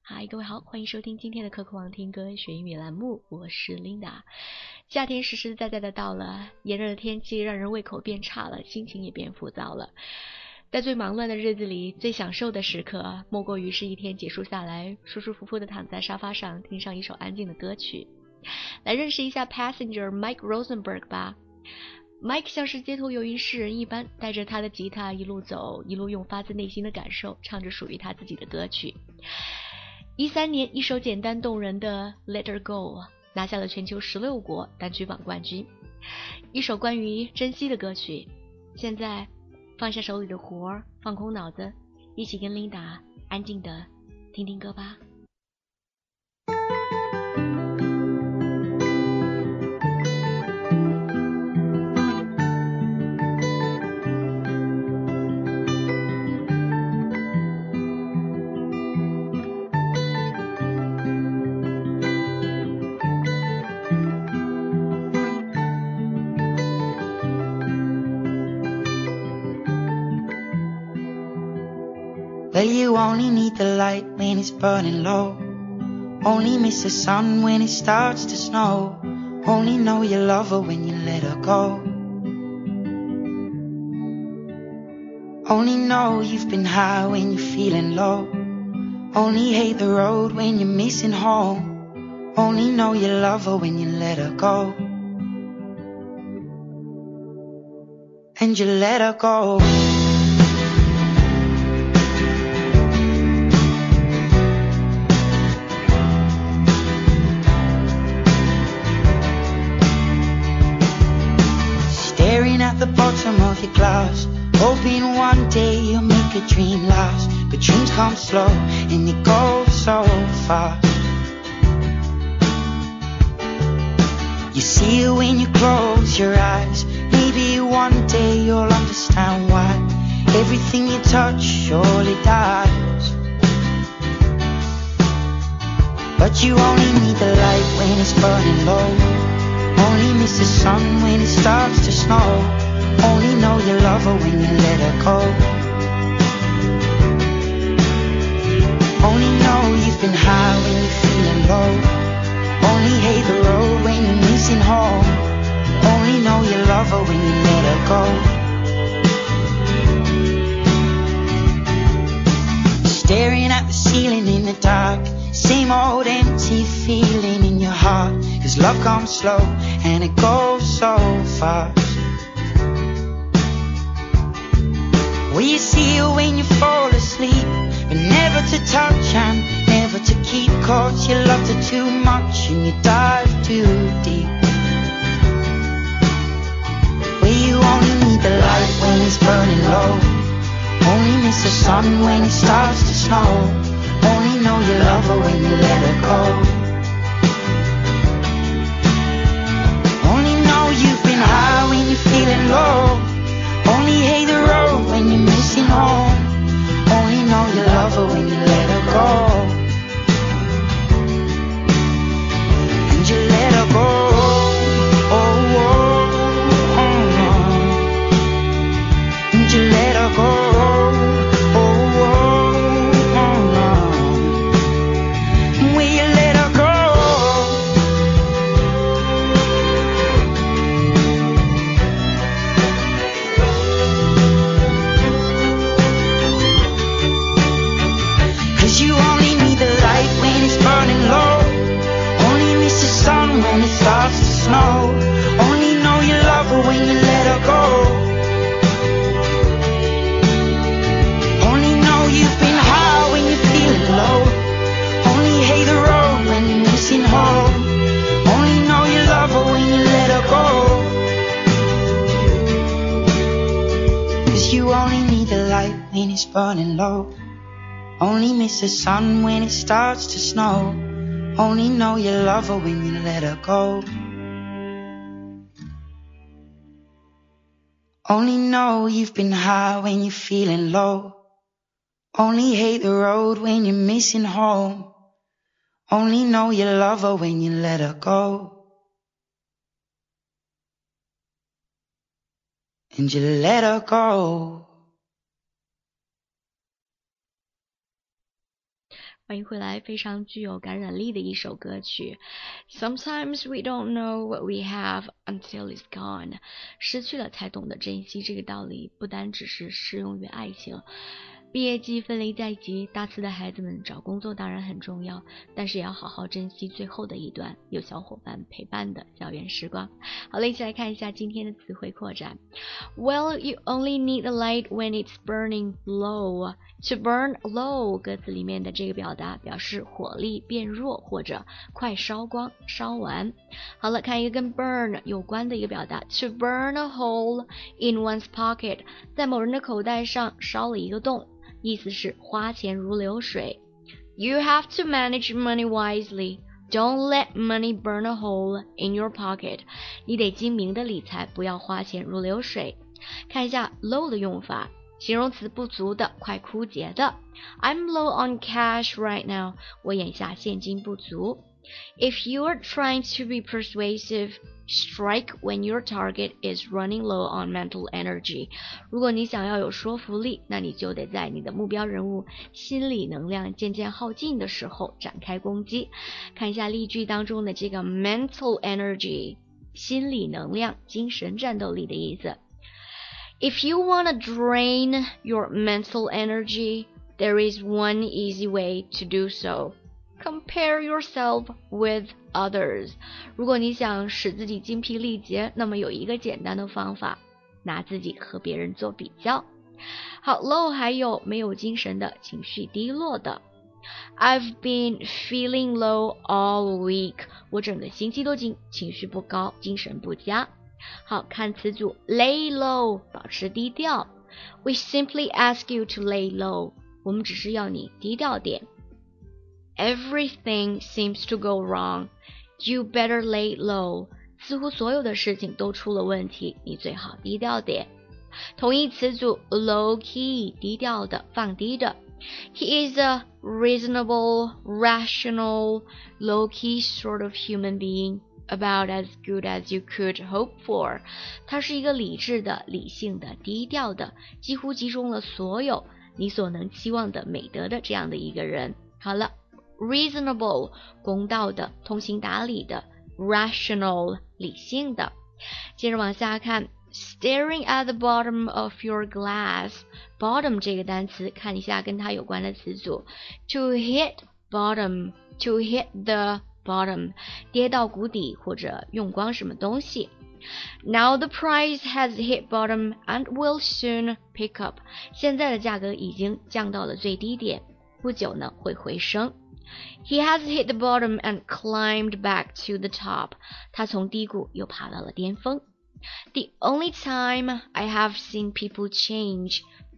嗨，各位好，欢迎收听今天的可口网听歌学英语栏目，我是 Linda。夏天实实在在的到了，炎热的天气让人胃口变差了，心情也变浮躁了。在最忙乱的日子里，最享受的时刻，莫过于是一天结束下来，舒舒服服的躺在沙发上，听上一首安静的歌曲。来认识一下 Passenger Mike Rosenberg 吧。Mike 像是街头游吟诗人一般，带着他的吉他一路走，一路用发自内心的感受唱着属于他自己的歌曲。13年，一首简单动人的 Let Her Go 拿下了全球16国单曲榜冠军，一首关于珍惜的歌曲。现在放下手里的活儿，放空脑子，一起跟 Linda 安静的听听歌吧。 Well, you only need the light when it's burning low. Only miss the sun when it starts to snow. Only know you love her when you let her go. Only know you've been high when you're feeling low. Only hate the road when you're missing home. Only know you love her when you let her go. And you let her go. At the bottom of your glass, hoping one day you'll make a dream last. But dreams come slow and they go so fast. You see it when you close your eyes. Maybe one day you'll understand why everything you touch surely dies. But you only need the light when it's burning low. Only miss the sun when it starts to snow. Only know you love her when you let her go. Only know you've been high when you're feeling low. Only hate the road when you're missing home. Only know you love her when you let her go. Staring at the ceiling in the dark, same old empty feeling in your heart. 'Cause love comes slow and it goes so fast. Well, you see it when you fall asleep, but never to touch and never to keep. 'Cause you loved her too much and you dive too deep. Well, you only need the light when it's burning low. Only miss the sun when it starts to snow. Only know you love her when you let her go. Only know you've been high when you're feeling low. Only hate the road when you're missing home. Only know you love her when you let her go. And you let her go. Oh, oh, oh, oh. And you let her go. Oh, oh, oh, oh. Will you let her go? You only need the light when it's burning low. Only miss the sun when it starts to snow. Only know you love her when you let her go. Only know you've been high when you're feeling low. Only hate the road when you're missing home. Only know you love her when you let her go. 'Cause you only need the light when it's burning low. Only miss the sun when it starts to snow. Only know you love her when you let her go. Only know you've been high when you're feeling low. Only hate the road when you're missing home. Only know you love her when you let her go. And you let her go. 欢迎回来，非常具有感染力的一首歌曲。Sometimes we don't know what we have until it's gone. 失去了才懂得珍惜，这个道理不单只是适用于爱情。毕业季分离在即，大四的孩子们找工作当然很重要，但是也要好好珍惜最后的一段有小伙伴陪伴的校园时光。好了，一起来看一下今天的词汇扩展。Well, you only need the light when it's burning low. To burn low 歌词里面的这个表达表示火力变弱或者快烧光烧完。好了，看一个跟 burn 有关的一个表达。To burn a hole in one's pocket. 在某人的口袋上烧了一个洞，意思是花钱如流水。You have to manage money wisely. Don't let money burn a hole in your pocket. 你得精明的理财，不要花钱如流水。看一下 low 的用法，形容词不足的，快枯竭的。I'm low on cash right now. 我眼下现金不足。If you are trying to be persuasive, strike when your target is running low on mental energy. 如果你想要有说服力，那你就得在你的目标人物心理能量渐渐耗尽的时候展开攻击。看一下例句当中的这个 mental energy， 心理能量、精神战斗力的意思。If you want to drain your mental energy, there is one easy way to do so.Compare yourself with others. 如果你想使自己精疲力竭，那么有一个简单的方法，拿自己和别人做比较。好 low 还有没有精神的，情绪低落的。I've been feeling low all week. 我整个星期都情绪不高，精神不佳。好，看词组 lay low 保持低调。We simply ask you to lay low. 我们只是要你低调点。Everything seems to go wrong. You better lay low. 似乎所有的事情都出了问题，你最好低调点。同义词组 low key 低调的，放低的。He is a reasonable, rational, low key sort of human being, about as good as you could hope for. 他是一个理智的、理性的、低调的，几乎集中了所有你所能期望的美德的这样的一个人。好了。Reasonable 公道的，通情达理的。Rational 理性的。接着往下看 Staring at the bottom of your glass. Bottom 这个单词看一下跟它有关的词组。To hit bottom. To hit the bottom. 跌到谷底或者用光什么东西。Now the price has hit bottom and will soon pick up. 现在的价格已经降到了最低点，不久呢会回升。He has hit the bottom and climbed back to the top. 他从低谷又爬到了巅峰。The only time I have seen people change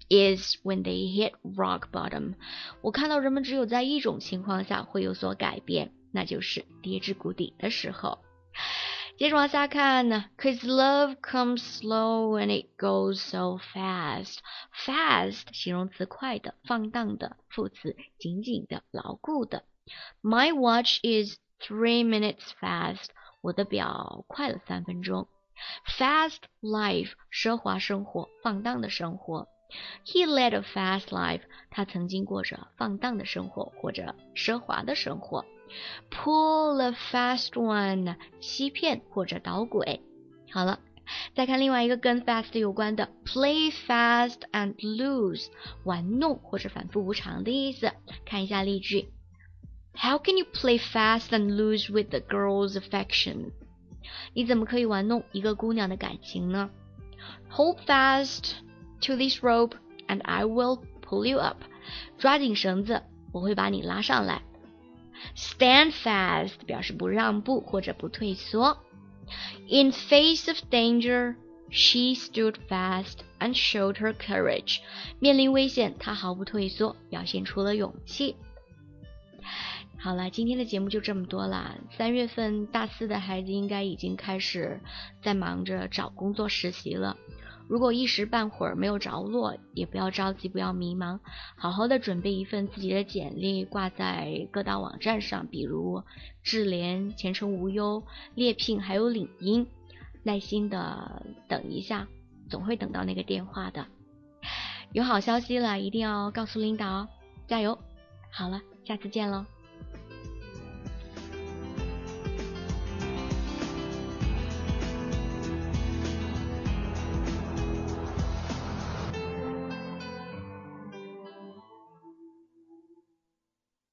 is when they hit rock bottom. 我看到人们只有在一种情况下会有所改变，那就是跌至谷底的时候。接着往下看呢 Cause love comes slow when it goes so fast. Fast 形容词快的，放荡的，副词紧紧的，牢固的。My watch is 3 minutes fast. 我的表快了3分钟。Fast life 奢华生活，放荡的生活。He led a fast life. 他曾经过着放荡的生活或者奢华的生活。Pull a fast one. 欺骗或者捣鬼。好了，再看另外一个跟 fast 有关的 Play fast and lose. 玩弄或者反复无常的意思。看一下例句。How can you play fast and lose with the girl's affection? 你怎么可以玩弄一个姑娘的感情呢？ Hold fast to this rope and I will pull you up. 抓紧绳子，我会把你拉上来。Stand fast 表示不让步或者不退缩。In face of danger, she stood fast and showed her courage. 面临危险，她毫不退缩，表现出了勇气。好了，今天的节目就这么多啦。3月份大4的孩子应该已经开始在忙着找工作实习了。如果一时半会儿没有着落，也不要着急，不要迷茫，好好的准备一份自己的简历，挂在各大网站上，比如智联、前程无忧、猎聘还有领英，耐心的等一下，总会等到那个电话的。有好消息了，一定要告诉领导哦，加油！好了， 下次见喽。